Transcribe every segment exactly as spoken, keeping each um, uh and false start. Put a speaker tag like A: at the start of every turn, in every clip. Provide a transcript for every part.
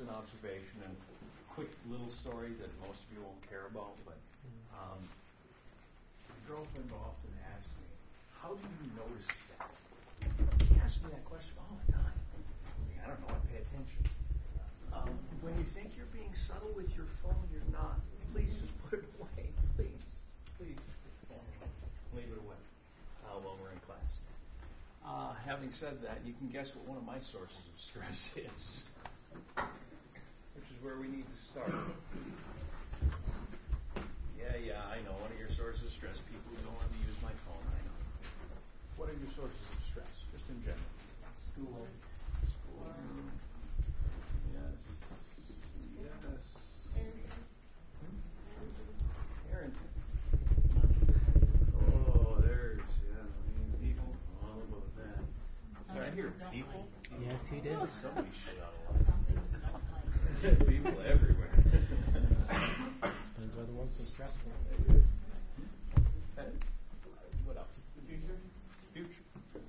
A: an observation and quick little story that most of you won't care about, but um, my girlfriend often asks me, how do you notice that? She asks me that question all the time. I don't know, I pay attention. Um, when you think you're being subtle with your phone, you're not. Please just put it away. Please. Please. Leave it away uh, while we're in class. Uh, having said that, you can guess what one of my sources of stress is, which is where we need to start. Yeah, yeah, I know. One of your sources of stress, people who don't want me to use my phone, I know. What are your sources of stress, just in general?
B: School.
A: School. Yes. Yes. Parenting. Oh, there's, yeah, I mean, people, all about that. Did I hear people?
B: Yes, he did.
A: Oh, somebody shit out of line. People everywhere.
B: Depends why the one's so stressful.
A: Okay. What else? The future? Future.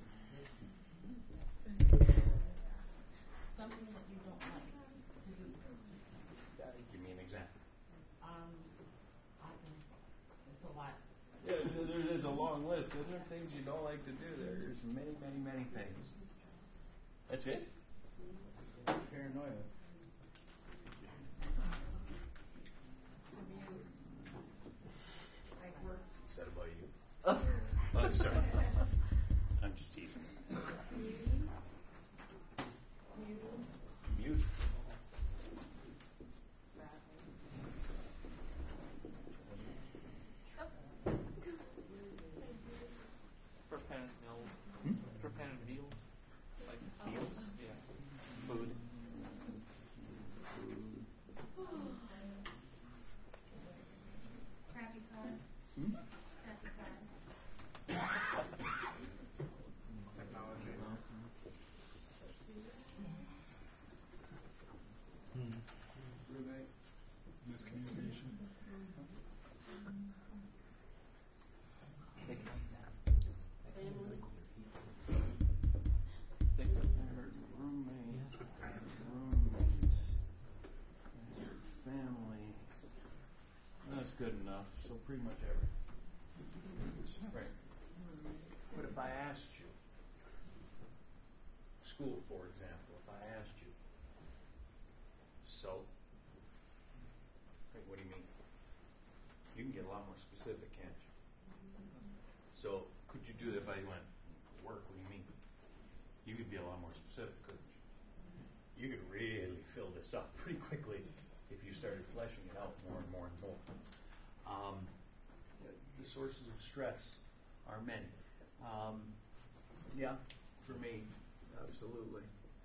C: Something that you don't like to do.
A: Uh, give me an example.
C: Um, I can, it's a lot.
A: Yeah, there, there's a long list. Isn't there things you don't like to do? There's many, many, many things. That's it? Paranoia.
C: Like work.
A: Is that about you? Oh, I'm sorry. I'm just teasing.
C: Commuting. Commuting.
A: Mute.
D: Preparing meals.
A: Hmm?
D: Preparing meals. Like
A: Meals?
D: yeah. Food.
C: Crappy car.
A: Hmm?
C: Crappy car.
D: Technology.
B: Hmm.
A: Roommate. Miscommunication.
D: Sickness.
C: Family.
D: Sickness.
A: There's a roommate.
B: Yes.
A: Roommate. There's your family. That's good enough. So pretty much everything. Right. But if I asked you, school, for example, if I asked you, so, right, what do you mean? You can get a lot more specific, can't you? So, could you do that if I went, work, what do you mean? You could be a lot more specific, couldn't you? You could really fill this up pretty quickly if you started fleshing it out more and more and more. Um, the, the sources of stress are many. Um, yeah, for me, absolutely.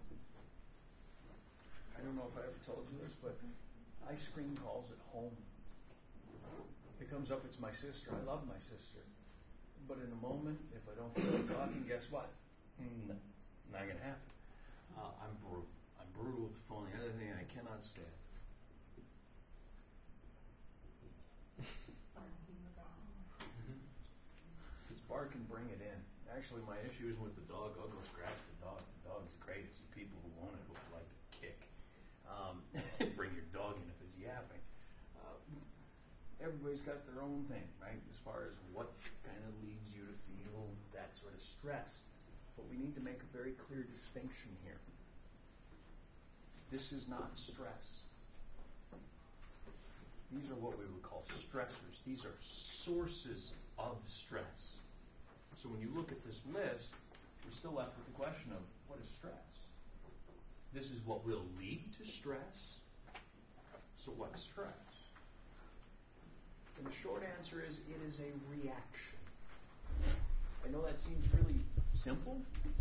A: I don't know if I ever told you this, but I screen calls at home. It comes up, it's my sister. I love my sister. But in a moment, if I don't feel like talking, guess what? Mm, not going to happen. Uh, I'm brutal. I'm brutal with the phone. The other thing I cannot stand. If it's barking, bring it in. Actually, my issue isn't with the dog. I'll go scratch the dog. The dog's great. It's the people who own it who like to kick. Um, bring your dog in if it's yapping. Uh, everybody's got their own thing, right? As far as what kind of leads you to feel that sort of stress. But we need to make a very clear distinction here. This is not stress. These are what we would call stressors. These are sources of stress. So when you look at this list, we're still left with the question of what is stress? This is what will lead to stress. So what's stress? And the short answer is it is a reaction. I know that seems really simple,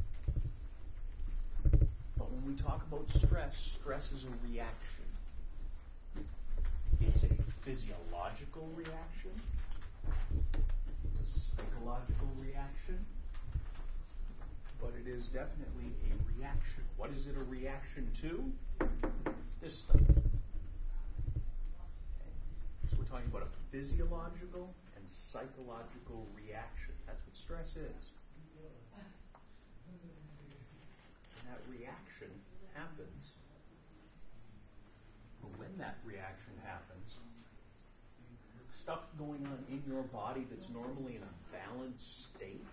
A: but when we talk about stress, stress is a reaction. It's a physiological reaction. It's a psychological reaction. But it is definitely a reaction. What is it a reaction to? This stuff. Okay. So we're talking about a physiological and psychological reaction. That's what stress is. And that reaction happens when that reaction happens, stuff going on in your body that's normally in a balanced state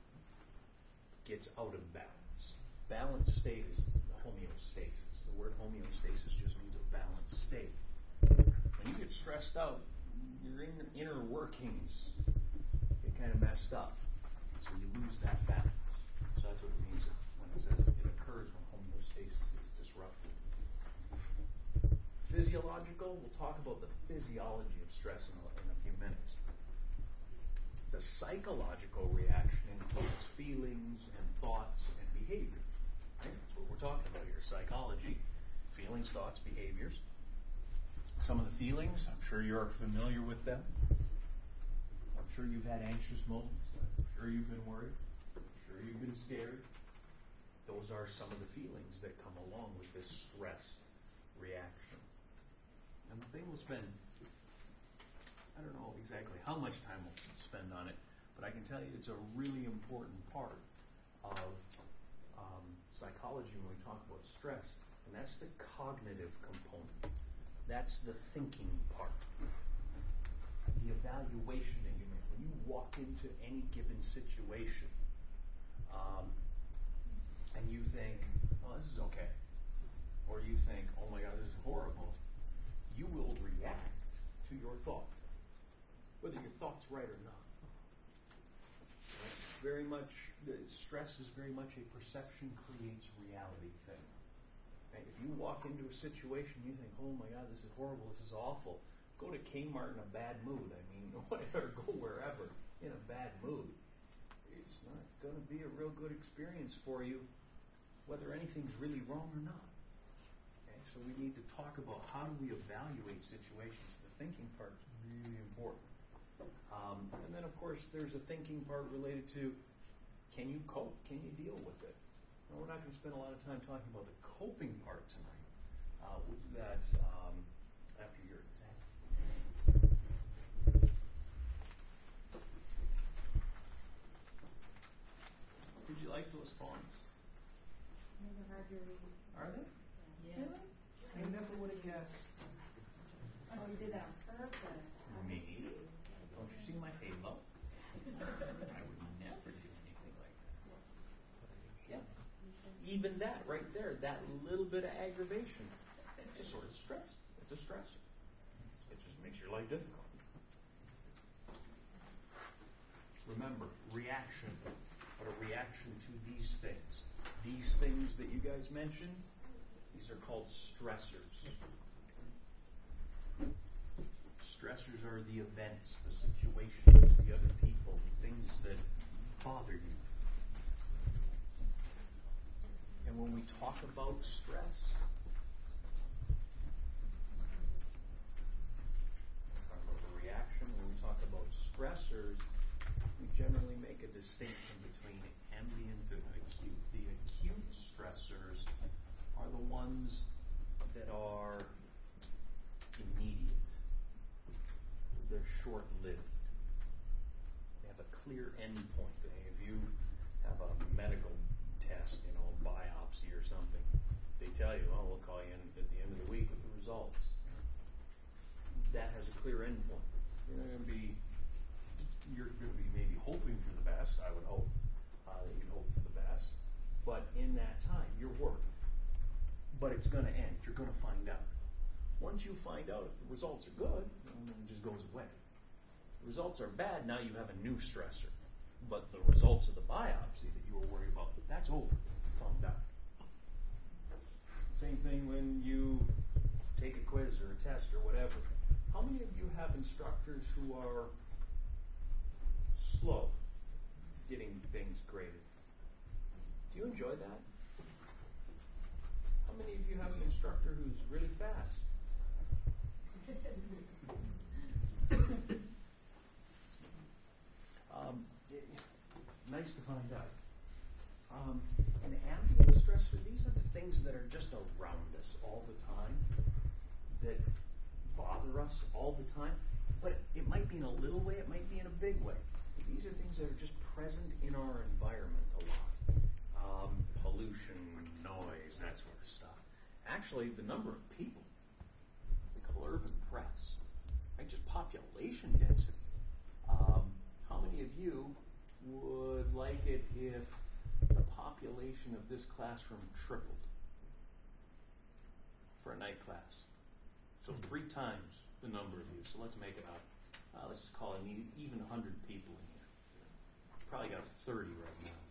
A: gets out of balance. Balanced state is homeostasis. The word homeostasis just means a balanced state. When you get stressed out, your inner, inner workings get kind of messed up. So you lose that balance. So that's what it means when it says it occurs when homeostasis is disrupted. Physiological, we'll talk about the physiology of stress in a, in a few minutes. The psychological reaction includes feelings and thoughts and behavior. Right? That's what we're talking about here, psychology. Feelings, thoughts, behaviors. Some of the feelings, I'm sure you're familiar with them. I'm sure you've had anxious moments. I'm sure you've been worried. I'm sure you've been scared. Those are some of the feelings that come along with this stress reaction. And the thing we'll spend, I don't know exactly how much time we'll spend on it, but I can tell you it's a really important part of um, psychology when we talk about stress, and that's the cognitive component. That's the thinking part. The evaluation that you make. When you walk into any given situation, um, and you think, oh, this is okay, or you think, oh my God, this is horrible, you will react to your thought, whether your thought's right or not. Right? Very much, the stress is very much a perception creates reality thing. Right? If you walk into a situation, you think, oh my God, this is horrible, this is awful. Go to Kmart in a bad mood. I mean, whatever, go wherever in a bad mood. It's not going to be a real good experience for you, whether anything's really wrong or not. Okay? So we need to talk about how do we evaluate situations. The thinking part is really important. Um, and then, of course, there's a thinking part related to, can you cope? Can you deal with it? Now, we're not going to spend a lot of time talking about the coping part tonight. Uh, we'll do that um, after your exam. Did you like those poems?
C: Never hard to read.
A: Are they?
C: Yeah. Really?
A: I never would have guessed.
C: Oh, you did that on purpose.
A: Me? Don't you see my halo? I would never do anything like that. Yeah. Even that right there, that little bit of aggravation, it's a sort of stress. It's a stressor. It just makes your life difficult. Remember, reaction, but a reaction to these things. These things that you guys mentioned, these are called stressors. Stressors are the events, the situations, the other people, the things that bother you. And when we talk about stress, we talk about the reaction. When we talk about stressors, we generally make a distinction between ambient and acute. The acute stressors are the ones that are immediate. They're short-lived. They have a clear endpoint. If you have a medical test, you know, a biopsy or something, they tell you, oh, we'll call you in at the end of the week with the results. That has a clear endpoint. You're not going to be, you're going to be maybe hoping for the best. I would hope uh, that you hope for the best. But in that time, you're working. But it's going to end. You're going to find out. Once you find out if the results are good, then it just goes away. If the results are bad, now you have a new stressor. But the results of the biopsy that you were worried about, that's over. You found out. Same thing when you take a quiz or a test or whatever. How many of you have instructors who are slow getting things graded? Do you enjoy that? How many of you have an instructor who's really fast? um, it, nice to find out. Um, an ambient stressor, these are the things that are just around us all the time, that bother us all the time, but it might be in a little way, it might be in a big way. These are things that are just present in our environment a lot. Um, pollution, noise, that sort of stuff. Actually, the number of people impress? Right? Just population density. Um, how many of you would like it if the population of this classroom tripled for a night class? So three times the number of you. So let's make it up. Uh, let's just call it an even one hundred people in here. Probably got thirty right now.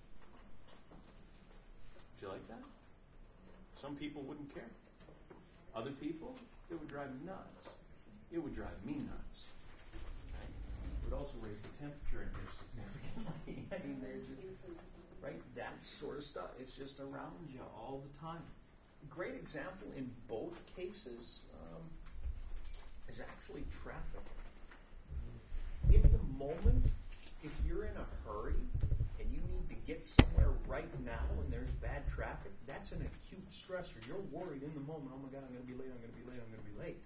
A: Would you like that? Some people wouldn't care. Other people, it would drive them nuts. It would drive me nuts. Right? It would also raise the temperature in here significantly. I mean, there's, right? That sort of stuff. It's just around you all the time. Great example in both cases um, is actually traffic. In the moment, if you're in a hurry and you need to get somewhere right now and there's bad traffic, that's an acute stressor. You're worried in the moment, oh my God, I'm going to be late, I'm going to be late, I'm going to be late.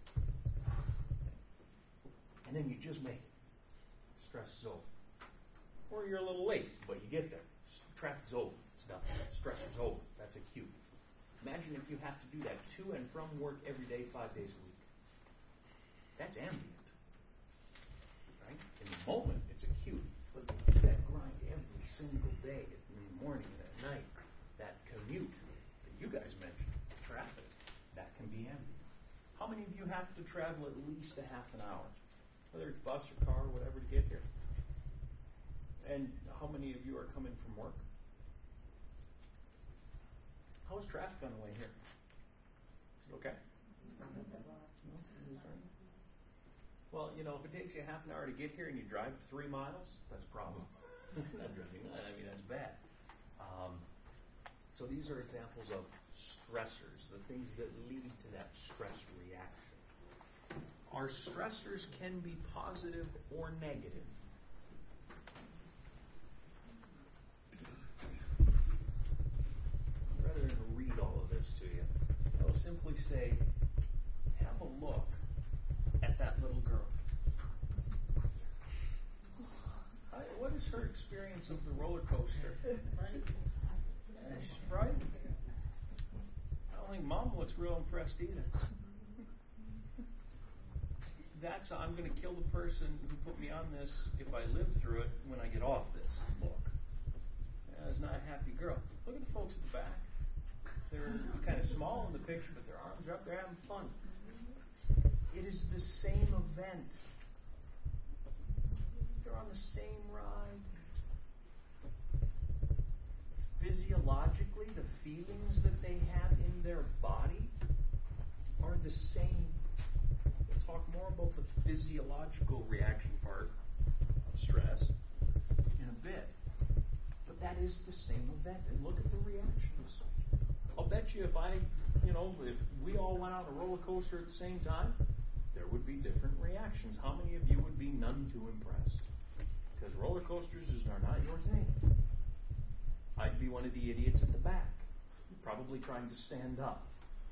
A: And then you just make it. Stress is over. Or you're a little late, but you get there. Traffic's over. It's done. Stress is over. That's acute. Imagine if you have to do that to and from work every day, five days a week. That's ambient. Right? In the moment, it's acute. But that grind every single day, in the morning and at night, that commute that you guys mentioned, traffic, that can be ambient. How many of you have to travel at least a half an hour? Whether it's bus or car or whatever to get here. And how many of you are coming from work? How is traffic on the way here? Is it okay? Well, you know, if it takes you half an hour to get here and you drive three miles, that's a problem. Not driving, I mean, that's bad. Um, so these are examples of stressors, the things that lead to that stress reaction. Our stressors can be positive or negative. Rather than read all of this to you, I'll simply say, have a look at that little girl. I, what is her experience of the roller coaster? Yeah, she's frightened. I don't think Mom looks real impressed either. That's, I'm going to kill the person who put me on this if I live through it when I get off this book. Yeah, it's not a happy girl. Look at the folks at the back. They're kind of small in the picture, but their arms are up. They're having fun. It is the same event. They're on the same ride. Physiologically, the feelings that they have in their body are the same. We'll talk more about the physiological reaction part of stress in a bit. But that is the same event. And look at the reactions. I'll bet you if I, you know, if we all went on a roller coaster at the same time, there would be different reactions. How many of you would be none too impressed? Because roller coasters are not your thing. I'd be one of the idiots at the back, probably trying to stand up.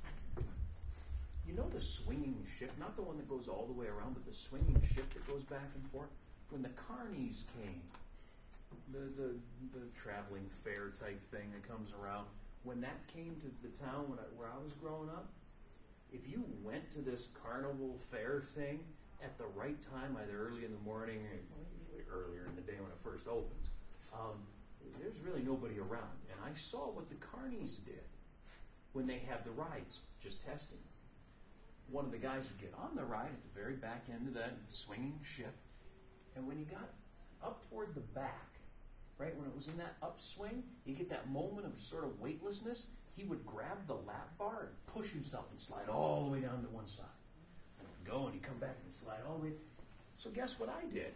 A: You know the swinging ship, not the one that goes all the way around, but the swinging ship that goes back and forth? When the carnies came, the, the, the traveling fair type thing that comes around, when that came to the town when I, where I was growing up, if you went to this carnival fair thing at the right time, either early in the morning or usually earlier in the day when it first opens, um, there's really nobody around. And I saw what the carnies did when they had the rides, just testing. One of the guys would get on the ride at the very back end of that swinging ship, and when he got up toward the back, right, when it was in that upswing, you get that moment of sort of weightlessness, he would grab the lap bar and push himself and slide all the way down to one side. And he'd go and he'd come back and he'd slide all the way. So guess what I did?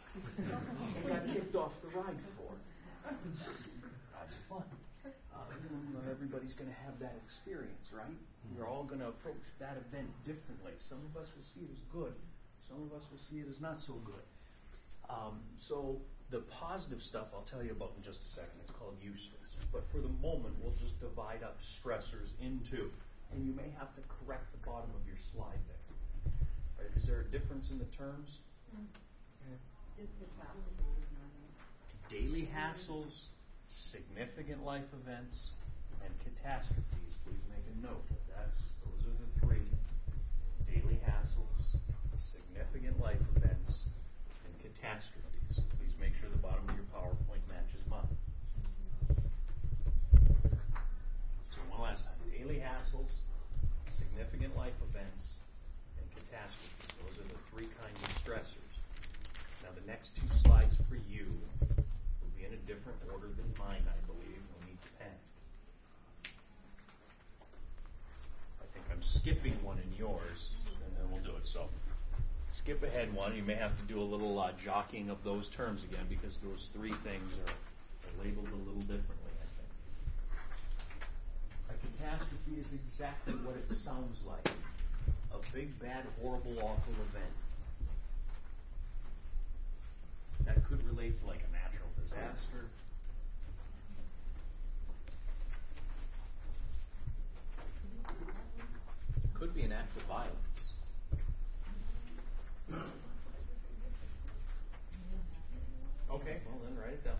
A: I got kicked off the ride for it. That's fun. Uh, not everybody's going to have that experience, right? We're all going to approach that event differently. Some of us will see it as good. Some of us will see it as not so good. Um, so the positive stuff I'll tell you about in just a second. It's called eustress. But for the moment, we'll just divide up stressors into, and you may have to correct the bottom of your slide there. Right? Is there a difference in the terms?
C: Just catastrophe is not it.
A: Daily hassles, significant life events, and catastrophes. Please make a note. That's those are the three. Daily hassles, significant life events and catastrophes. Please make sure the bottom of your PowerPoint matches mine. So one last time, daily hassles, significant life events, and catastrophes. Those are the three kinds of stressors. Now the next two slides for you will be in a different order than mine, I believe. You'll need the pen. I think I'm skipping one in yours, and then we'll do it. So skip ahead one. You may have to do a little uh, jockeying of those terms again because those three things are, are labeled a little differently, I think. A catastrophe is exactly what it sounds like. A big, bad, horrible, awful event. That could relate to like a natural disaster. Could be an act of violence. Okay, well then write it down.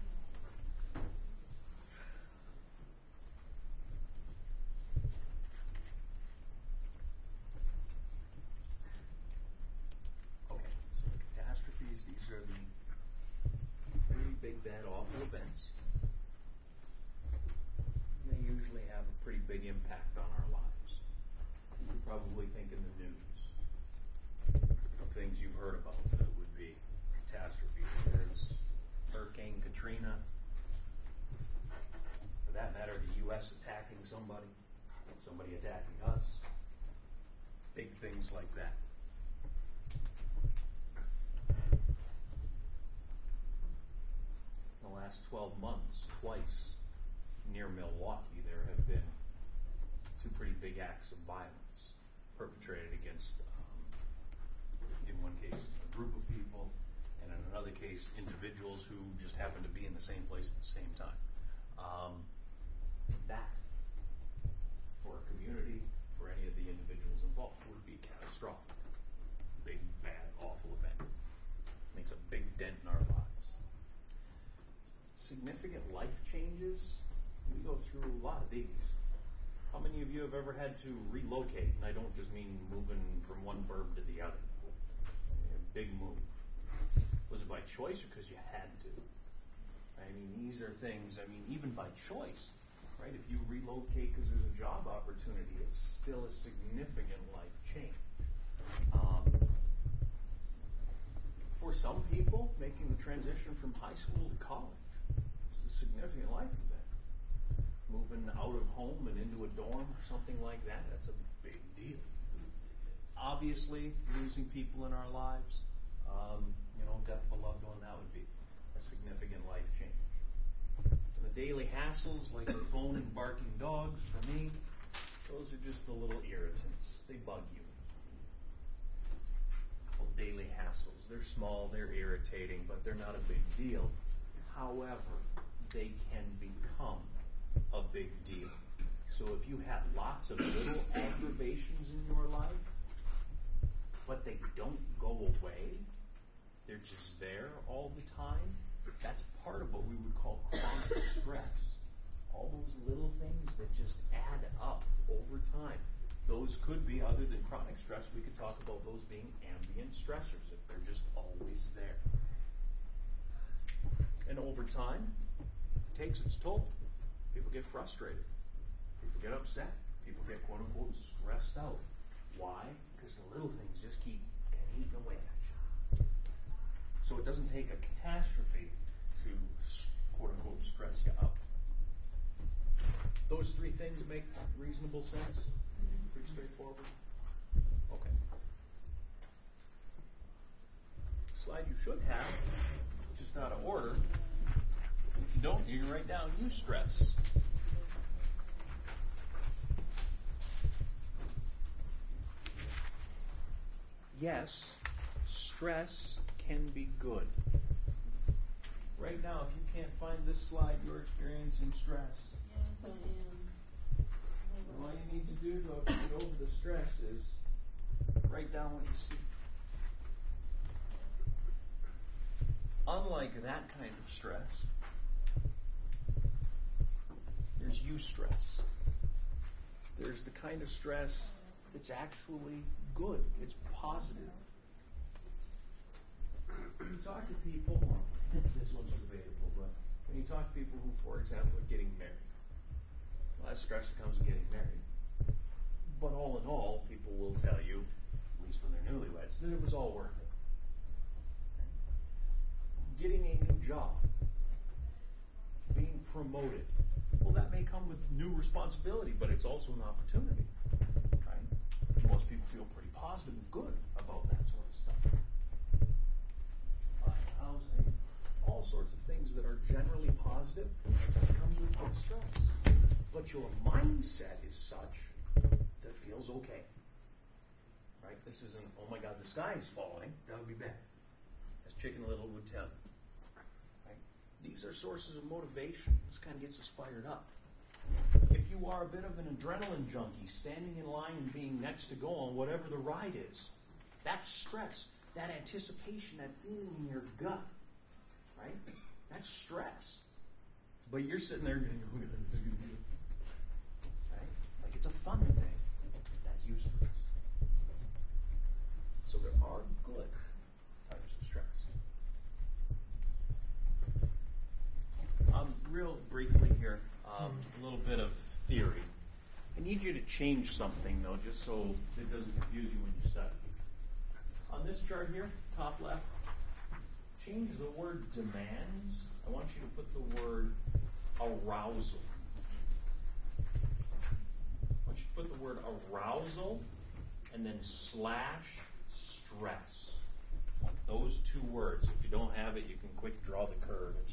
A: Okay, so the catastrophes, these are the really big, bad, awful events. They usually have a pretty big impact on our lives. You probably think in the news of things you've heard about that would be catastrophes. There's Hurricane Katrina. For that matter, the U S attacking somebody, somebody attacking us. Big things like that. In the last twelve months, twice near Milwaukee, there have been two pretty big acts of violence perpetrated against, um, in one case, a group of people, and in another case, individuals who just happened to be in the same place at the same time. Um, that, for a community, for any of the individuals involved, would be catastrophic. Big, bad, awful event. Makes a big dent in our lives. Significant life changes, we go through a lot of these. How many of you have ever had to relocate? And I don't just mean moving from one burb to the other. A big move. Was it by choice or because you had to? I mean, these are things, I mean, even by choice, right? If you relocate because there's a job opportunity, it's still a significant life change. Um, for some people, making the transition from high school to college is a significant life event. Moving out of home and into a dorm or something like that, that's a big deal. Obviously, losing people in our lives, um, you know, death of a loved one, that would be a significant life change. And the daily hassles, like the phone and barking dogs, for me, those are just the little irritants. They bug you. Well, daily hassles, they're small, they're irritating, but they're not a big deal. However, they can become a big deal. So if you have lots of little aggravations in your life, but they don't go away, they're just there all the time, that's part of what we would call chronic stress. All those little things that just add up over time. Those could be, other than chronic stress, we could talk about those being ambient stressors, if they're just always there. And over time, it takes its toll. People get frustrated. People get upset. People get, quote unquote, stressed out. Why? Because the little things just keep kind of eating away at you. So it doesn't take a catastrophe to, quote unquote, stress you up. Those three things make reasonable sense? Pretty straightforward? Okay. Slide you should have, just out of order. If you don't, you can write down eustress. Yes, stress can be good. Right now, if you can't find this slide, you're experiencing stress.
C: Yes, I am.
A: And all you need to do to get over the stress is write down what you see. Unlike that kind of stress, there's eustress. There's the kind of stress that's actually good. It's positive. when you talk to people, well, this one's debatable, but when you talk to people who, for example, are getting married, well, that stress that comes with getting married. But all in all, people will tell you, at least when they're newlyweds, that it was all worth it. Getting a new job, being promoted, well, that may come with new responsibility, but it's also an opportunity, right? Most people feel pretty positive and good about that sort of stuff. Buying housing, all sorts of things that are generally positive, comes with big stress. But your mindset is such that feels okay, right? This isn't, oh my God, the sky is falling. That would be bad, as Chicken Little would tell you. These are sources of motivation. This kind of gets us fired up. If you are a bit of an adrenaline junkie, standing in line and being next to go on whatever the ride is, that's stress. That anticipation, that feeling in your gut, right? That's stress. But you're sitting there going, oh, right? Like it's a fun thing. That's useless. So there are good types of stress. Um, real briefly here, um, a little bit of theory. I need you to change something, though, just so it doesn't confuse you when you study. On this chart here, top left, change the word demands. I want you to put the word arousal. I want you to put the word arousal and then slash stress. Those two words. If you don't have it, you can quick draw the curve. It's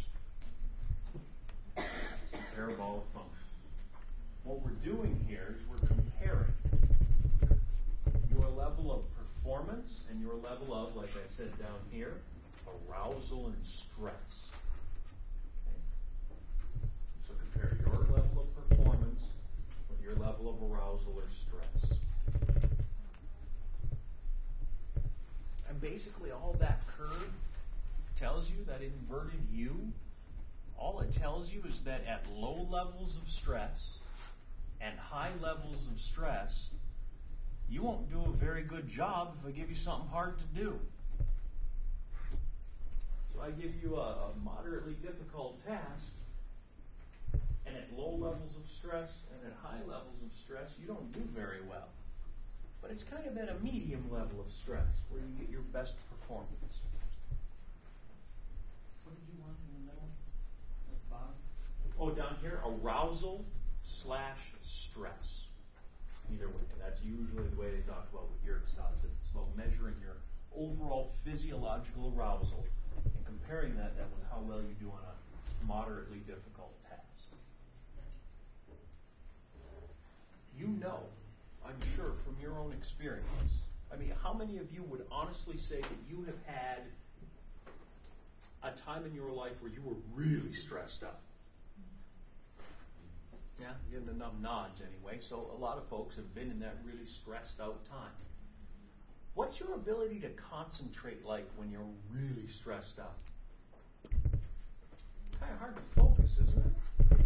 A: parabolic function. What we're doing here is we're comparing your level of performance and your level of, like I said down here, arousal and stress. Okay? So compare your level of performance with your level of arousal or stress. And basically all that curve tells you, that inverted U, all it tells you is that at low levels of stress and high levels of stress, you won't do a very good job if I give you something hard to do. So I give you a, a moderately difficult task, and at low levels of stress and at high levels of stress, you don't do very well. But it's kind of at a medium level of stress where you get your best performance.
C: What did you want in the middle? At the bottom?
A: Oh, down here, arousal slash stress. Either way, and that's usually the way they talk about with Yerkes dots. It's about measuring your overall physiological arousal and comparing that then with how well you do on a moderately difficult task. You know, I'm sure from your own experience, I mean, how many of you would honestly say that you have had a time in your life where you were really stressed out? Yeah, getting enough nods anyway. So a lot of folks have been in that really stressed out time. What's your ability to concentrate like when you're really stressed out? Kind of hard to focus, isn't it?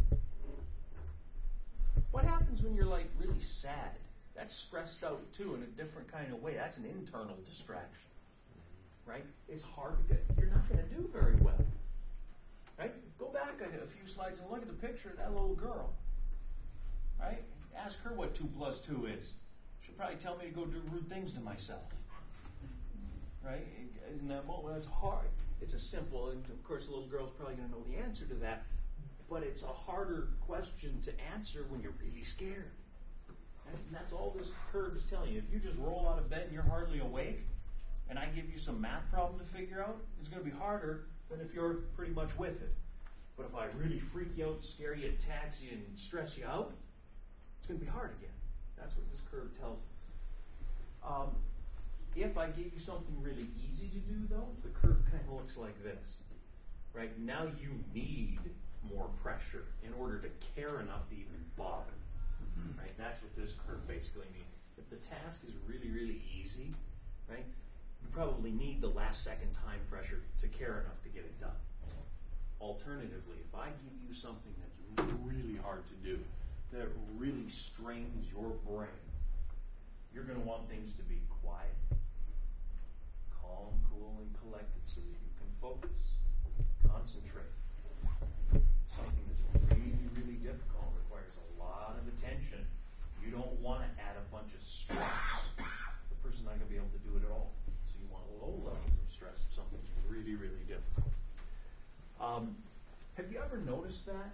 A: What happens when you're like really sad? That's stressed out too in a different kind of way. That's an internal distraction, right? It's hard to get, you're not going to do very well, right? Go back a, a few slides and look at the picture of that little girl. Right? Ask her what two plus two is. She'll probably tell me to go do rude things to myself. Right? In that moment, it's hard. It's a simple, and of course the little girl's probably going to know the answer to that, but it's a harder question to answer when you're really scared. And that's all this curve is telling you. If you just roll out of bed and you're hardly awake, and I give you some math problem to figure out, it's going to be harder than if you're pretty much with it. But if I really freak you out, scare you, tax you, and stress you out, it's going to be hard again. That's what this curve tells us. Um, if I gave you something really easy to do, though, the curve kind of looks like this. Right? Now you need more pressure in order to care enough to even bother. Right? That's what this curve basically means. If the task is really, really easy, right, you probably need the last second time pressure to care enough to get it done. Alternatively, if I give you something that's really hard to do, that really strains your brain, you're going to want things to be quiet, calm, cool, and collected so that you focus, concentrate. Something that's really, really difficult requires a lot of attention. You don't want to add a bunch of stress. The person's not going to be able to do it at all. So you want low levels of stress if something's really, really difficult. Um, have you ever noticed that?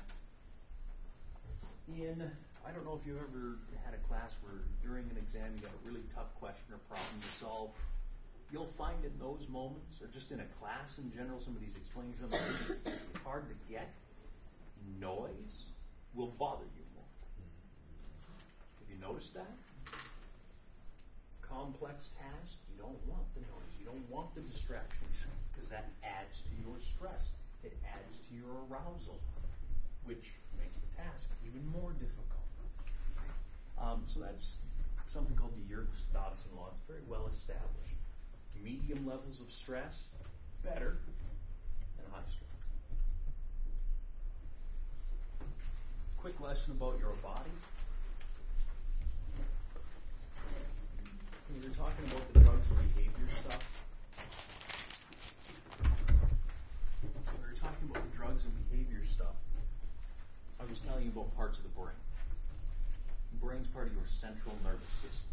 A: In, I don't know if you've ever had a class where during an exam you got a really tough question or problem to solve. You'll find in those moments, or just in a class in general, somebody's explaining something it's hard to get, noise will bother you more. Have you noticed that? Complex task, you don't want the noise, you don't want the distractions, because that adds to your stress. It adds to your arousal, which makes the task even more difficult. Um, so that's something called the Yerkes-Dodson law. It's very well established. Medium levels of stress, better than high stress. Quick lesson about your body. We were talking about the drugs and behavior stuff. We were talking about the drugs and behavior stuff. I was telling you about parts of the brain. The brain's part of your central nervous system.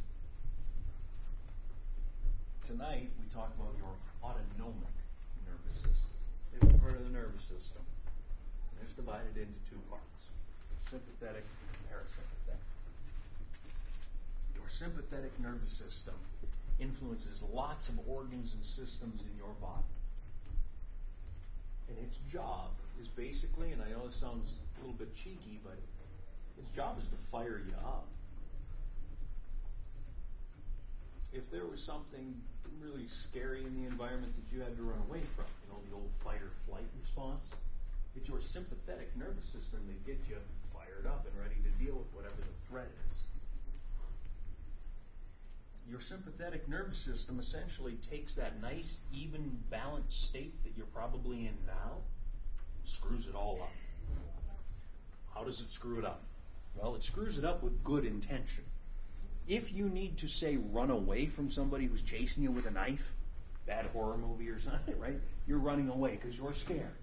A: Tonight, we talk about your autonomic nervous system. It's part of the nervous system. And it's divided into two parts, sympathetic and parasympathetic. Your sympathetic nervous system influences lots of organs and systems in your body. And its job is basically, and I know this sounds a little bit cheeky, but its job is to fire you up. If there was something really scary in the environment that you had to run away from, you know, the old fight or flight response, it's your sympathetic nervous system that gets you fired up and ready to deal with whatever the threat is. Your sympathetic nervous system essentially takes that nice, even, balanced state that you're probably in now, screws it all up. How does it screw it up? Well, it screws it up with good intention. If you need to, say, run away from somebody who's chasing you with a knife, bad horror movie or something, right? You're running away because you're scared.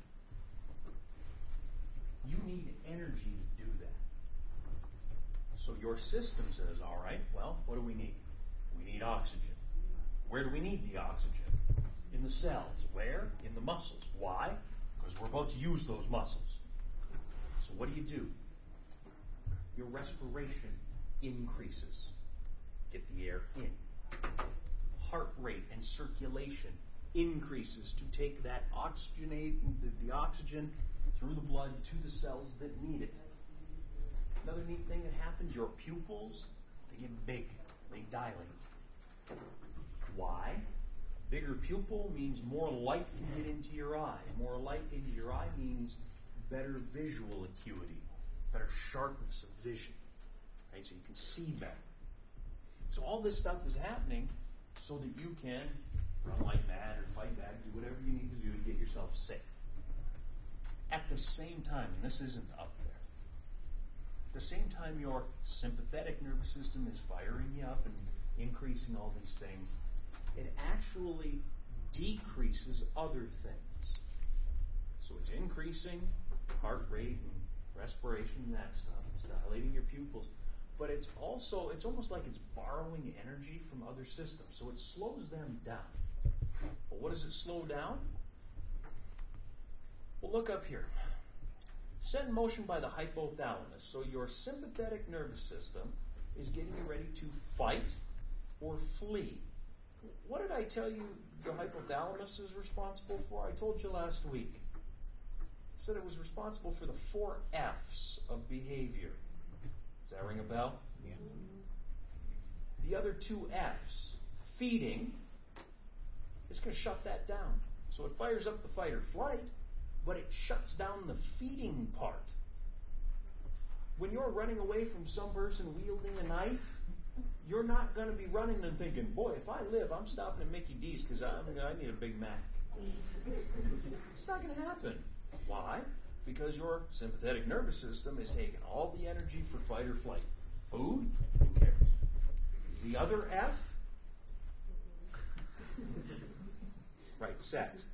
A: You need energy to do that. So your system says, all right, well, what do we need? We need oxygen. Where do we need the oxygen? In the cells. Where? In the muscles. Why? Because we're about to use those muscles. So what do you do? Your respiration increases. Get the air in. Heart rate and circulation increases to take that oxygenate the, the oxygen through the blood to the cells that need it. Another neat thing that happens, your pupils, they get big, they dilate. Why? Bigger pupil means more light can get into your eye. More light into your eye means better visual acuity, better sharpness of vision, right? So you can see better. So all this stuff is happening so that you can run like mad or fight back, do whatever you need to do to get yourself safe. At the same time, and this isn't up there, at the same time your sympathetic nervous system is firing you up and increasing all these things, it actually decreases other things. So it's increasing heart rate and respiration and that stuff. It's dilating your pupils. But it's also, it's almost like it's borrowing energy from other systems. So it slows them down. Well, what does it slow down? Well, look up here. Set in motion by the hypothalamus. So your sympathetic nervous system is getting you ready to fight or flee. What did I tell you the hypothalamus is responsible for? I told you last week. I said it was responsible for the four F's of behavior. Does that ring a bell? Yeah. The other two F's, feeding, it's going to shut that down. So it fires up the fight or flight, but it shuts down the feeding part. When you're running away from some person wielding a knife, you're not going to be running and thinking, boy, if I live, I'm stopping at Mickey D's because I need a Big Mac. It's not going to happen. Why? Because your sympathetic nervous system is taking all the energy for fight or flight. Food? Who cares? The other F? Right, sex.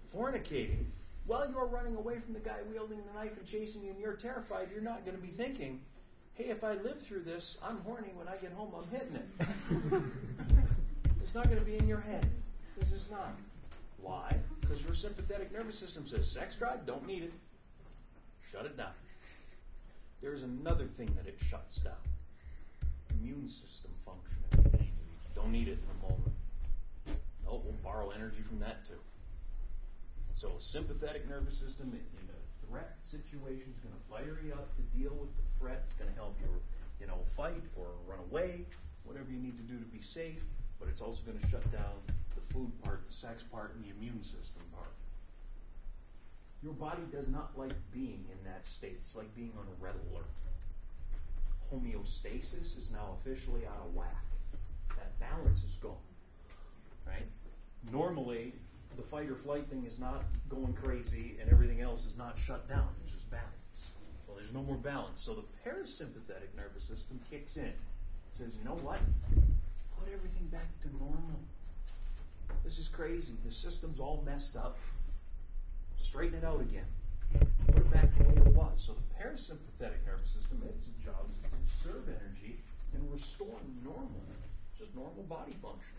A: fornicating, while you're running away from the guy wielding the knife and chasing you and you're terrified, you're not going to be thinking, hey, if I live through this, I'm horny. When I get home, I'm hitting it. It's not going to be in your head. This is not. Why? Because your sympathetic nervous system says, sex drive, don't need it. Shut it down. There's another thing that it shuts down. Immune system functioning. Don't need it in a moment. Oh, we'll borrow energy from that too. So sympathetic nervous system in, in a threat situation is going to fire you up to deal with the threat. It's going to help you, you know, fight or run away, whatever you need to do to be safe. But it's also going to shut down the food part, the sex part, and the immune system part. Your body does not like being in that state. It's like being on a red alert. Homeostasis is now officially out of whack. That balance is gone. Right? Normally, the fight or flight thing is not going crazy and everything else is not shut down. There's just balance. Well, there's no more balance. So the parasympathetic nervous system kicks in. It says, you know what? Put everything back to normal. This is crazy. The system's all messed up. Straighten it out again. Put it back the way it was. So the parasympathetic nervous system, its job is to conserve energy and restore normal. Just normal body function.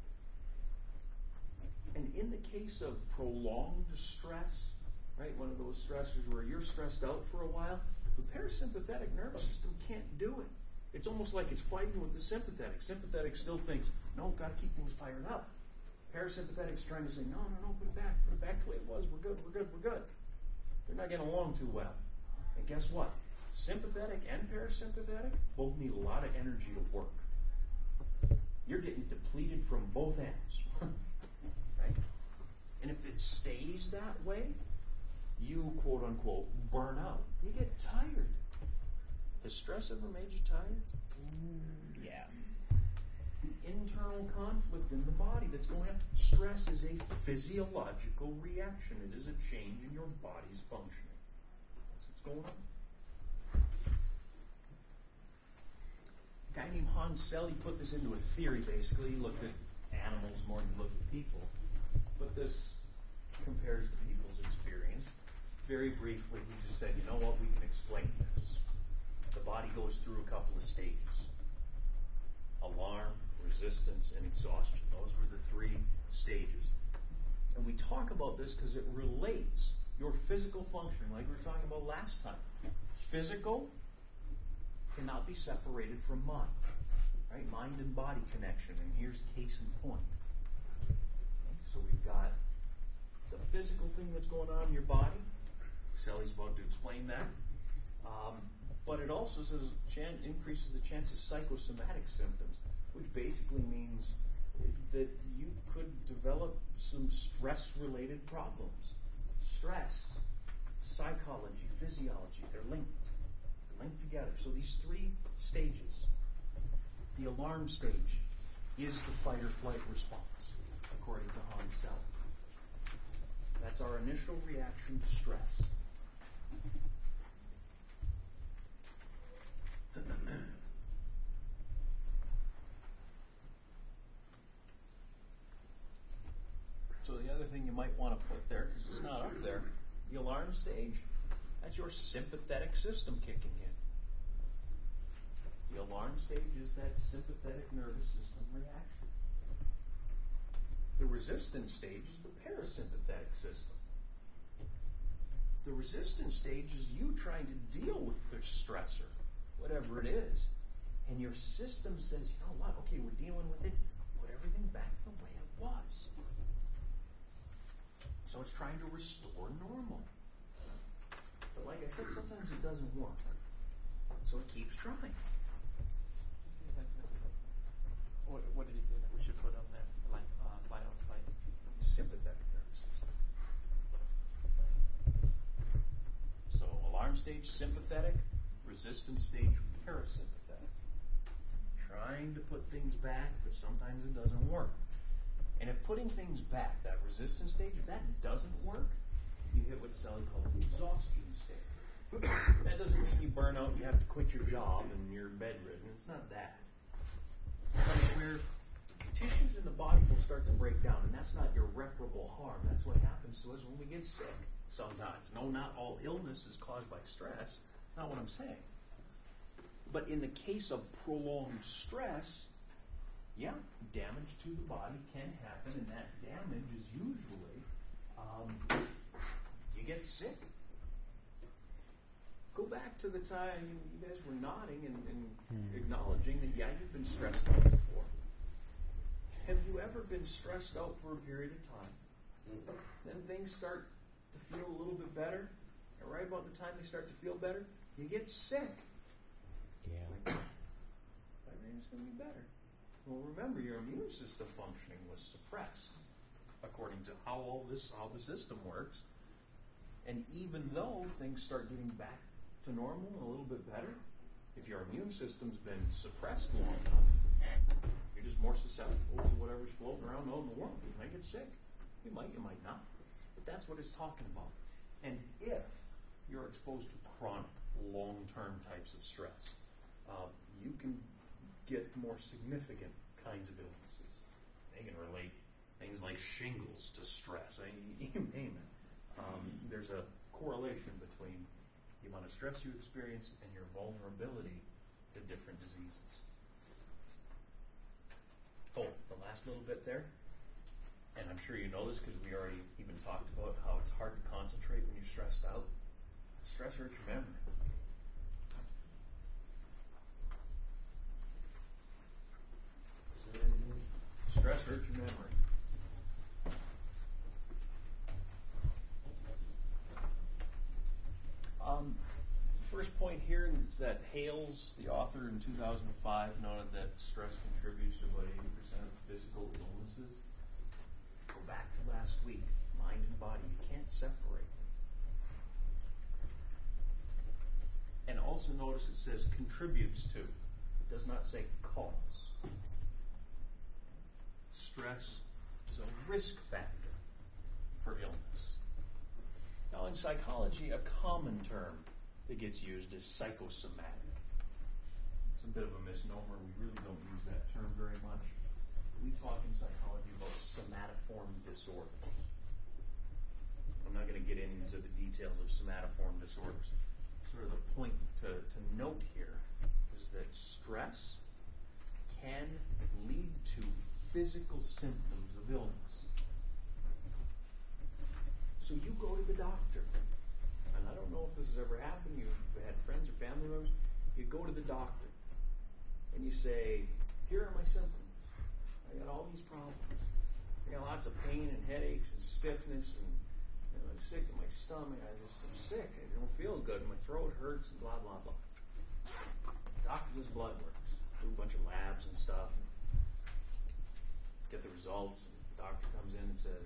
A: And in the case of prolonged stress, right, one of those stressors where you're stressed out for a while, the parasympathetic nervous system can't do it. It's almost like it's fighting with the sympathetic. Sympathetic still thinks, no, got to keep things fired up. Parasympathetic's trying to say, no, no, no, put it back, put it back the way it was. We're good, we're good, we're good. They're not getting along too well. And guess what? Sympathetic and parasympathetic both need a lot of energy to work. You're getting depleted from both ends. Right? And if it stays that way, you, quote unquote, burn out. You get tired. Has stress ever made you tired?
B: Mm, yeah.
A: The internal conflict in the body that's going on. Stress is a physiological reaction. It is a change in your body's functioning. That's what's going on. A guy named Hans Selye put this into a theory, basically. He looked at animals more than he looked at people. But this compares to people's experience. Very briefly, he just said, you know what, we can explain this. The body goes through a couple of stages. Alarm, resistance, and exhaustion. Those were the three stages. And we talk about this because it relates your physical functioning, like we were talking about last time. Physical cannot be separated from mind. Right? Mind and body connection. And here's case in point. So we've got the physical thing that's going on in your body. Selye's about to explain that. Um, but it also says chan- increases the chance of psychosomatic symptoms, which basically means that you could develop some stress-related problems. Stress, psychology, physiology, they're linked. They're linked together. So these three stages. The alarm stage is the fight or flight response, according to Hans Selye. That's our initial reaction to stress. So the other thing you might want to put there, because it's not up there, the alarm stage, that's your sympathetic system kicking in. The alarm stage is that sympathetic nervous system reaction. The resistance stage is the parasympathetic system. The resistance stage is you trying to deal with the stressor, whatever it is. And your system says, you know what, okay, we're dealing with it, put everything back the way it was. So it's trying to restore normal. But like I said, sometimes it doesn't work. So it keeps trying.
D: See, that's missing. What, what did he say that we should put on there? Like uh, flight or flight?
A: Sympathetic nervous system. So alarm stage, sympathetic. Resistance stage, parasympathetic. Trying to put things back, but sometimes it doesn't work. And if putting things back, that resistance stage, if that doesn't work, you hit what Selye called the exhaustion stage. That doesn't mean you burn out and you have to quit your job and you're bedridden. It's not that. But if we're tissues in the body will start to break down, and that's not irreparable harm. That's what happens to us when we get sick sometimes. No, not all illness is caused by stress. Not what I'm saying. But in the case of prolonged stress, yeah, damage to the body can happen, and that damage is usually um, you get sick. Go back to the time you guys were nodding and, and hmm. acknowledging that, yeah, you've been stressed out before. Have you ever been stressed out for a period of time? Mm-hmm. Then things start to feel a little bit better, and right about the time they start to feel better, you get sick.
B: Yeah.
A: It's like, everything's going to be better. Well, remember, your immune system functioning was suppressed according to how all this, how the system works. And even though things start getting back to normal and a little bit better, if your immune system's been suppressed long enough, you're just more susceptible to whatever's floating around out in the world. You might get sick. You might, you might not. But that's what it's talking about. And if you're exposed to chronic, long-term types of stress, uh, you can get more significant kinds of illnesses. They can relate things like shingles to stress. I mean, you name it. Um, there's a correlation between the amount of stress you experience and your vulnerability to different diseases. Oh, the last little bit there, and I'm sure you know this because we already even talked about how it's hard to concentrate when you're stressed out. Stress hurts your memory. Stress hurts your memory. Um, first point here is that Hales, the author in two thousand five, noted that stress contributes to about eighty percent of physical illnesses. Go back to last week. Mind and body, you can't separate. And also notice it says contributes to. It does not say cause. Stress is a risk factor for illness. Now, in psychology, a common term that gets used is psychosomatic. It's a bit of a misnomer. We really don't use that term very much. We talk in psychology about somatoform disorders. I'm not going to get into the details of somatoform disorders. Sort of the point to, to note here is that stress can lead to physical symptoms of illness. So you go to the doctor, and I don't know if this has ever happened, you've had friends or family members, you go to the doctor, and you say, here are my symptoms. I got all these problems. I got lots of pain and headaches and stiffness, and you know, I'm sick in my stomach, I just, I'm sick, I don't feel good, my throat hurts, and blah, blah, blah. Doctor does blood works, do a bunch of labs and stuff, get the results, and the doctor comes in and says,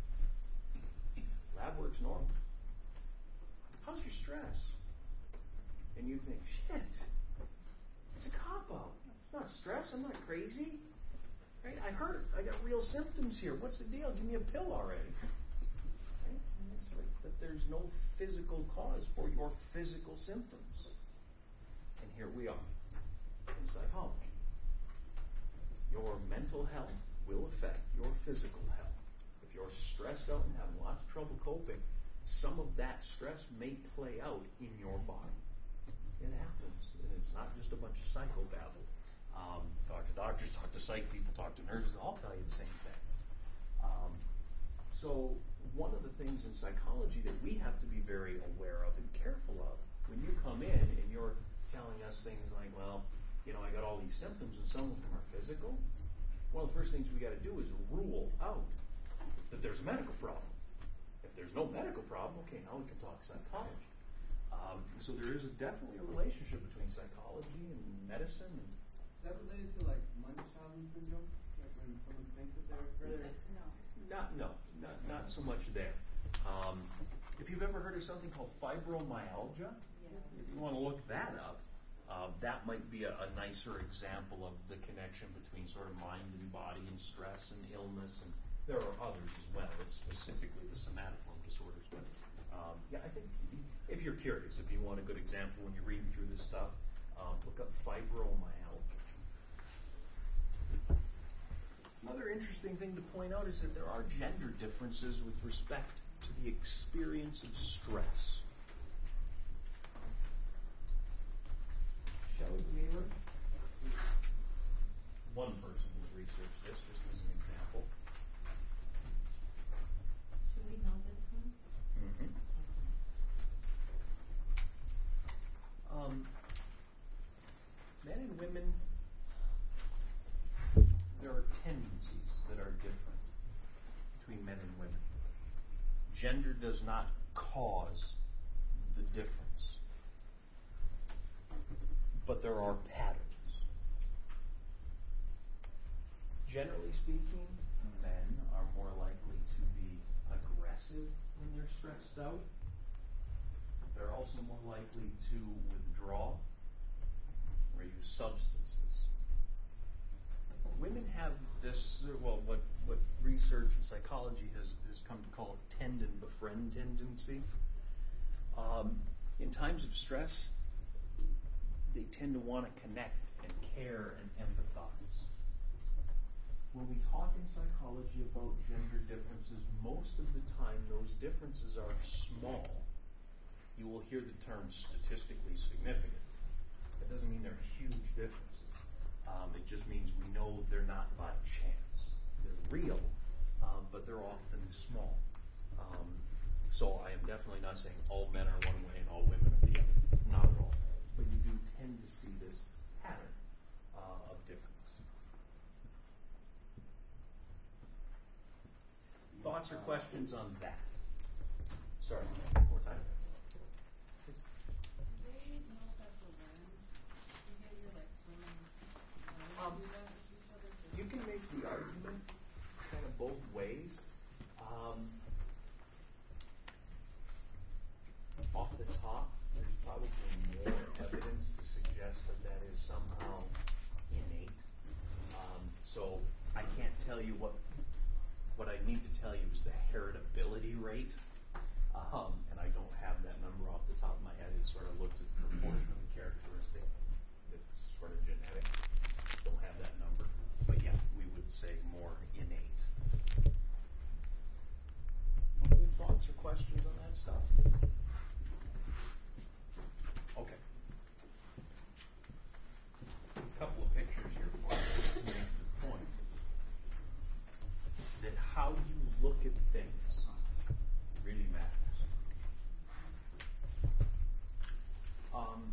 A: lab works normal. How's your stress? And you think, shit, it's a cop-out. It's not stress. I'm not crazy. Right? I hurt. I got real symptoms here. What's the deal? Give me a pill already. Right? And it's like that there's no physical cause for your physical symptoms. And here we are in psychology. Your mental health will affect your physical health. If you're stressed out and having lots of trouble coping, some of that stress may play out in your body. It happens. And it's not just a bunch of psychobabble. Um, talk to doctors, talk to psych people, talk to nurses, they'll all tell you the same thing. Um, so one of the things in psychology that we have to be very aware of and careful of, when you come in and you're telling us things like, well, you know, I got all these symptoms and some of them are physical, one of the first things we got to do is rule out that there's a medical problem. If there's no medical problem, okay, now we can talk psychology. Um, so there is a, definitely a relationship between psychology and medicine. And
E: is that related to like Munchausen syndrome? Like when someone thinks that they're further?
C: No.
A: Not, no, not, not so much there. Um, if you've ever heard of something called fibromyalgia,
C: Yeah.
A: if you want to look that up, uh, that might be a, a nicer example of the connection between sort of mind and body and stress and illness, and there are others as well. It's specifically the somatoform disorders. But um, yeah, I think if you're curious, if you want a good example when you're reading through this stuff, um, look up fibromyalgia. Another interesting thing to point out is that there are gender differences with respect to the experience of stress. Shelley Taylor is one person who's researched this, just as an example.
C: Should we know this one?
A: Mm-hmm. Um, men and women, there are tendencies that are different between men and women. Gender does not cause the difference, but there are patterns. Generally speaking, men are more likely to be aggressive when they're stressed out. They're also more likely to withdraw or use substances. Women have this, well, what, what research and psychology has, has come to call a tend and befriend tendency. Um, in times of stress, they tend to want to connect and care and empathize. When we talk in psychology about gender differences, most of the time those differences are small. You will hear the term statistically significant. That doesn't mean they're huge differences. Um, it just means we know they're not by chance. They're real, um, but they're often small. Um, so I am definitely not saying all men are one way and all women are the other. Not at all. But you do tend to see this pattern uh, of difference. Thoughts or questions on that? Sorry, one more time. Um, you can make the argument kind of both ways. Um, off the top, there's probably more evidence to suggest that that is somehow innate. Um, so I can't tell you what what I need to tell you is the heritability rate, um, and I don't have that number off the top of my head. It sort of looks at proportion of the characteristic. It's sort of genetic. Don't have that number, but yeah, we would say more innate. Any thoughts or questions on that stuff? Okay. A couple of pictures here for you to make the point that how you look at things really matters. Um,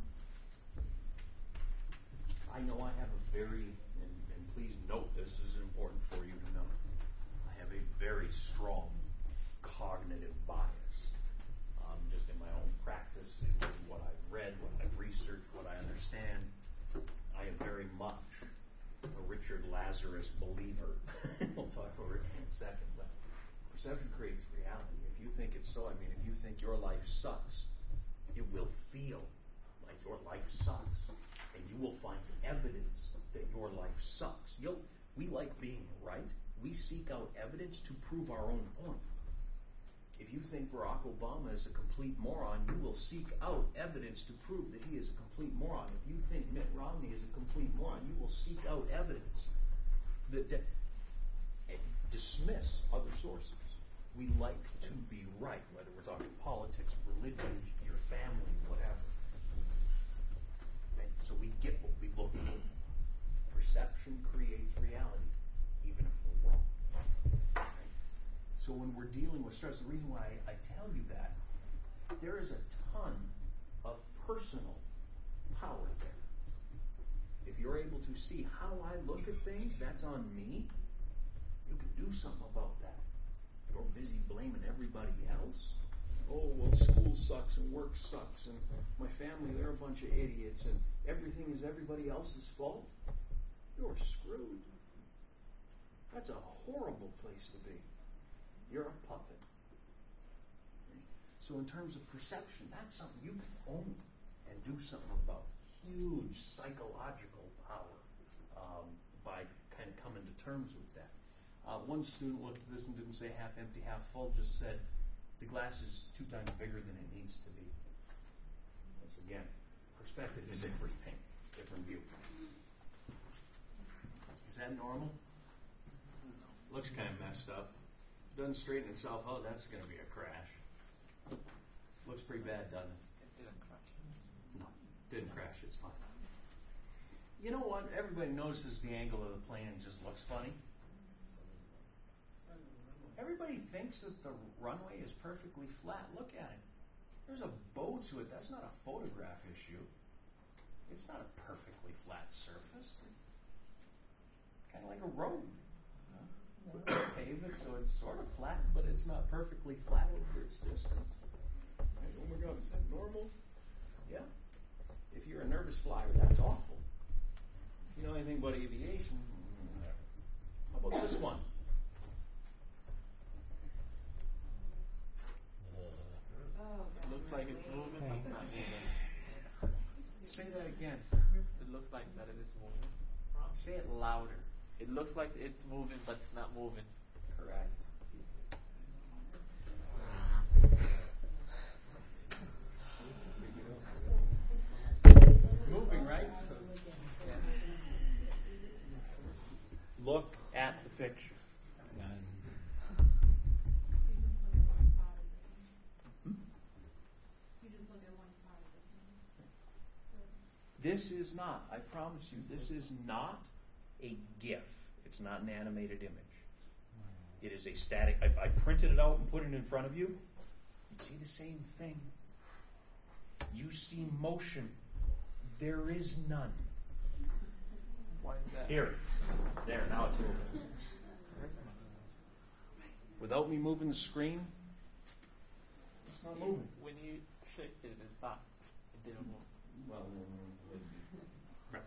A: I know I have a very, and, and please note this, this is important for you to know, I have a very strong cognitive bias. Um, just in my own practice, in what I've read, what I've researched, what I understand, I am very much a Richard Lazarus believer. We'll talk about Richard in a second, but perception creates reality. If you think it's so, I mean, if you think your life sucks, it will feel like your life sucks. And you will find evidence that your life sucks. You'll, we like being right. We seek out evidence to prove our own point. If you think Barack Obama is a complete moron, you will seek out evidence to prove that he is a complete moron. If you think Mitt Romney is a complete moron, you will seek out evidence that, that dismiss other sources. We like to be right, whether we're talking politics, religion, your family, whatever. Okay? So we get what we look for. Perception creates reality, even if we're wrong. Okay? So when we're dealing with stress, the reason why I, I tell you that, there is a ton of personal power there. If you're able to see how I look at things, that's on me. You can do something about that. You're busy blaming everybody else. Oh, well, school sucks and work sucks and my family, they're a bunch of idiots and everything is everybody else's fault. You're screwed. That's a horrible place to be. You're a puppet. Okay? So in terms of perception, that's something you can own and do something about. Huge psychological power um, by kind of coming to terms with that. Uh, one student looked at this and didn't say half empty, half full, just said the glass is two times bigger than it needs to be. Once again, perspective is everything. Different view. Is that normal? Looks kind of messed up. Doesn't straighten itself out. That's going to be a crash. Looks pretty bad, doesn't it?
D: It didn't crash.
A: No, didn't crash. It's fine. You know what? Everybody notices the angle of the plane and just looks funny. Everybody thinks that the runway is perfectly flat. Look at it. There's a bow to it. That's not a photograph issue. It's not a perfectly flat surface. Kind of like a road. You know? Pave it so it's sort of flat, but it's not perfectly flat over its distance. Right? Oh my God, is that normal? Yeah. If you're a nervous flyer, that's awful. If you know anything about aviation, how about this one?
D: It looks like it's moving, but it's not moving.
A: Say that again.
D: It looks like that it is moving.
A: Say it louder.
D: It looks like it's moving, but it's not moving.
A: Correct. Moving, right? Look at the picture. This is not, I promise you, this is not a GIF. It's not an animated image. It is a static. I've, I printed it out and put it in front of you. You see the same thing. You see motion. There is none.
D: Why is that?
A: Here. There, now it's moving. Without me moving the screen, it's not
D: See,
A: moving.
D: when you shifted it, it stopped. It didn't move.
A: Well, right.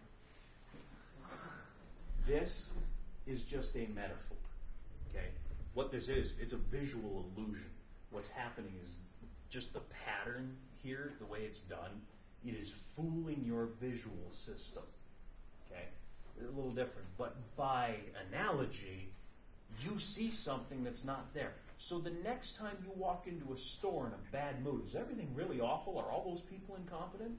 A: This is just a metaphor. Okay? What this is, it's a visual illusion. What's happening is just the pattern here, the way it's done, it is fooling your visual system. Okay? It's a little different. But by analogy, you see something that's not there. So the next time you walk into a store in a bad mood, is everything really awful? Are all those people incompetent?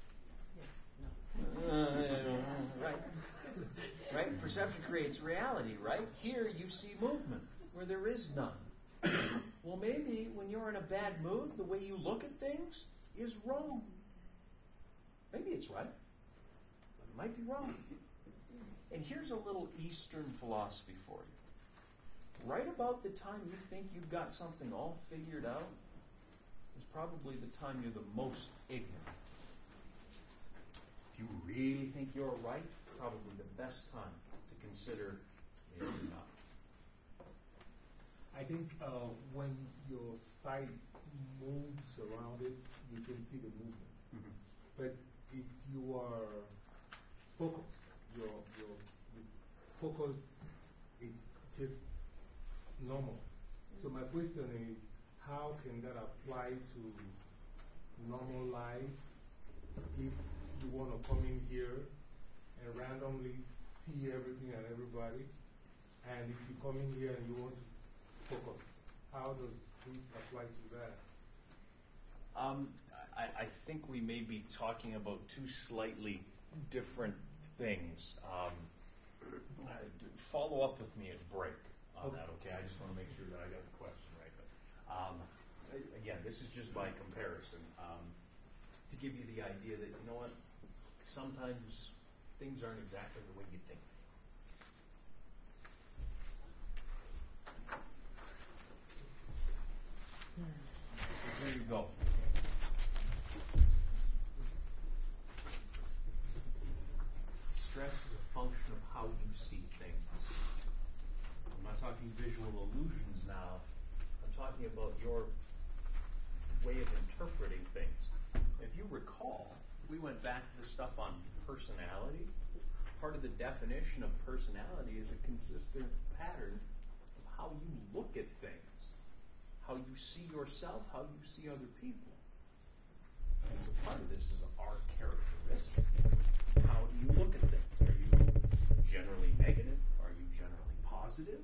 A: Uh, right. Right? Perception creates reality, right? Here you see movement where there is none. Well, maybe when you're in a bad mood, the way you look at things is wrong. Maybe it's right, but it might be wrong. And here's a little Eastern philosophy for you. Right about the time you think you've got something all figured out is probably the time you're the most ignorant. If you really think you're right, probably the best time to consider maybe not.
F: I think uh, when your sight moves around it, you can see the movement.
A: Mm-hmm.
F: But if you are focused, your, your, your focus, it's just normal. So my question is, how can that apply to normal life if you want to come in here and randomly see everything and everybody, and if you come in here and you want to focus, how does this apply to that?
A: Um, I, I think we may be talking about two slightly different things. Um, follow up with me at break on
F: Okay.
A: that, okay? I just want to make sure that I got the question right. But um, again, this is just by comparison um, to give you the idea that, you know what, sometimes things aren't exactly the way you think. There you go. Stress is a function of how you see things. I'm not talking visual illusions now. I'm talking about your way of interpreting things. If you recall, we went back to the stuff on personality. Part of the definition of personality is a consistent pattern of how you look at things, how you see yourself, how you see other people. And so part of this is our characteristic. How do you look at things? Are you generally negative? Are you generally positive?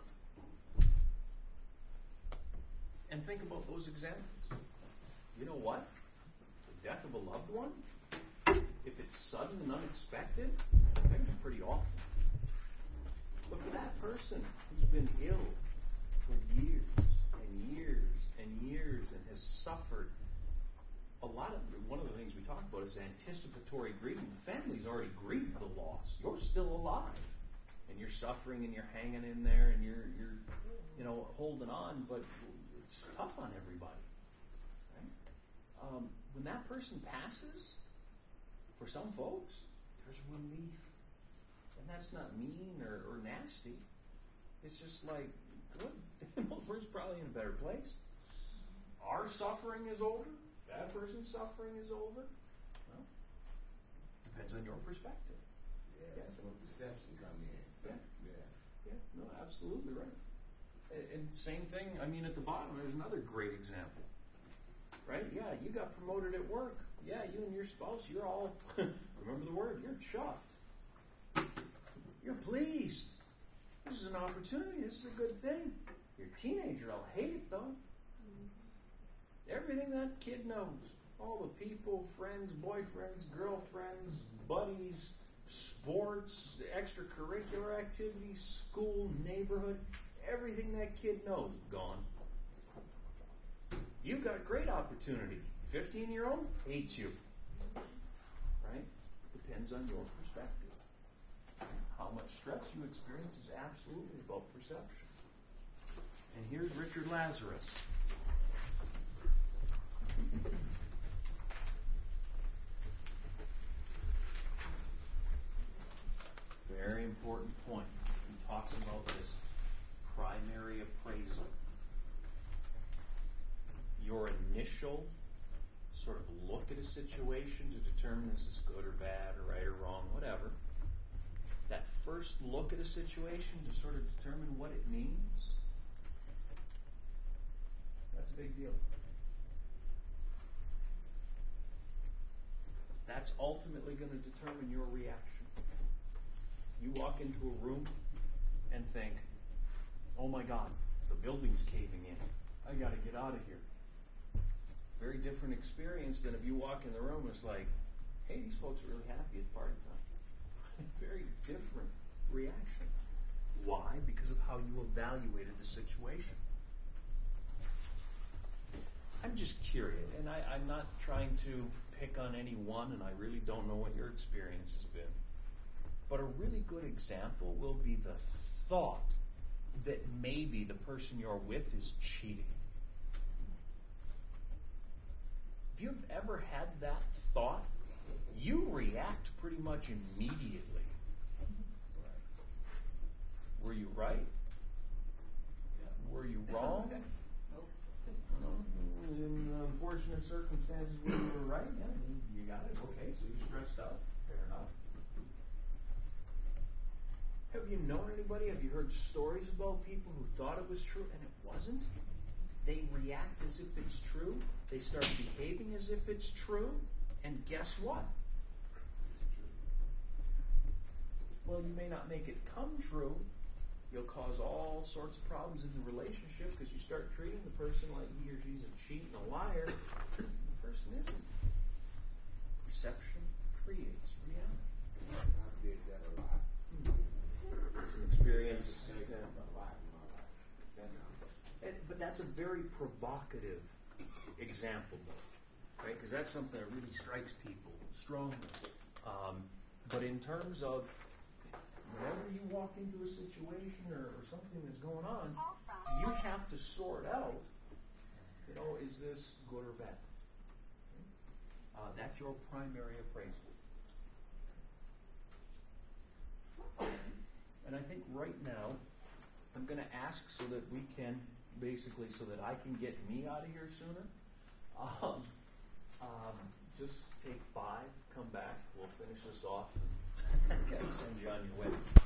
A: And think about those examples. You know what? The death of a loved one, if it's sudden and unexpected, that can be pretty awful. But for that person who's been ill for years and years and years and has suffered, a lot of one of the things we talk about is anticipatory grieving. The family's already grieved the loss. You're still alive, and you're suffering, and you're hanging in there, and you're you're you know holding on. But it's tough on everybody. Right? Um, when that person passes, for some folks, there's relief, and that's not mean or, or nasty. It's just like, good. We're probably in a better place. Our suffering is over. That person's suffering is over. Well, depends on your perspective.
G: Yeah, that's when perception come in. So,
A: Yeah.
G: yeah.
A: Yeah, no, absolutely right. And, and same thing, I mean, at the bottom, there's another great example. Right? Yeah, you got promoted at work. Yeah, you and your spouse, you're all, remember the word, you're chuffed. You're pleased. This is an opportunity. This is a good thing. Your teenager will hate it, though. Everything that kid knows. All the people, friends, boyfriends, girlfriends, buddies, sports, extracurricular activities, school, neighborhood, everything that kid knows is gone. You've got a great opportunity. fifteen-year-old hates you. Right? Depends on your perspective. How much stress you experience is absolutely about perception. And here's Richard Lazarus. Very important point. He talks about this primary appraisal. Your initial sort of look at a situation to determine this is good or bad or right or wrong, whatever. That first look at a situation to sort of determine what it means, that's a big deal. That's ultimately going to determine your reaction. You walk into a room and think, oh my God, the building's caving in. I got to get out of here. Very different experience than if you walk in the room and it's like, hey, these folks are really happy it's party time. Very different reaction. Why? Because of how you evaluated the situation. I'm just curious, and I, I'm not trying to pick on any one, and I really don't know what your experience has been. But a really good example will be the thought that maybe the person you're with is cheating. If you've ever had that thought, you react pretty much immediately. Were you right? Were you wrong? In unfortunate circumstances where you were right, yeah, you got it. Okay, so you stressed out. Fair enough. Have you known anybody? Have you heard stories about people who thought it was true and it wasn't? They react as if it's true. They start behaving as if it's true. And guess what? Well, you may not make it come true. You'll cause all sorts of problems in the relationship because you start treating the person like he or she's a cheat and a liar. The person isn't. Perception creates reality.
G: I did that a lot.
A: Some experience.
G: Take that a lot in my life. That
A: And, but that's a very provocative example, though, right? Because that's something that really strikes people strongly. Um, but in terms of whenever you walk into a situation or, or something that's going on, you have to sort out, you know, is this good or bad? Uh, that's your primary appraisal. And I think right now, I'm going to ask so that we can, basically, so that I can get me out of here sooner. Um, um, just take five, come back, we'll finish this off, and send you on your way.